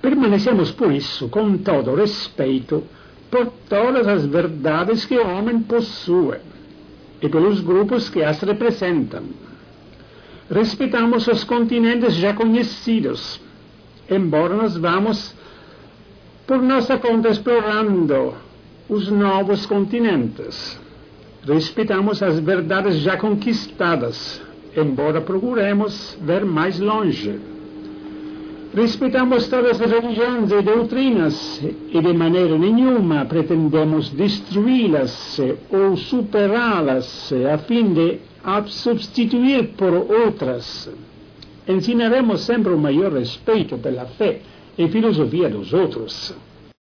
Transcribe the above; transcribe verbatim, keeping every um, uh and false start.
Permanecemos, por isso, com todo respeito por todas as verdades que o homem possui e pelos grupos que as representam. Respeitamos os continentes já conhecidos, embora nós vamos, por nossa conta, explorando os novos continentes. Respeitamos as verdades já conquistadas, embora procuremos ver mais longe. Respeitamos todas as religiões e doutrinas e de maneira nenhuma pretendemos destruí-las ou superá-las a fim de as substituir por outras. Ensinaremos sempre o maior respeito pela fé e filosofia dos outros.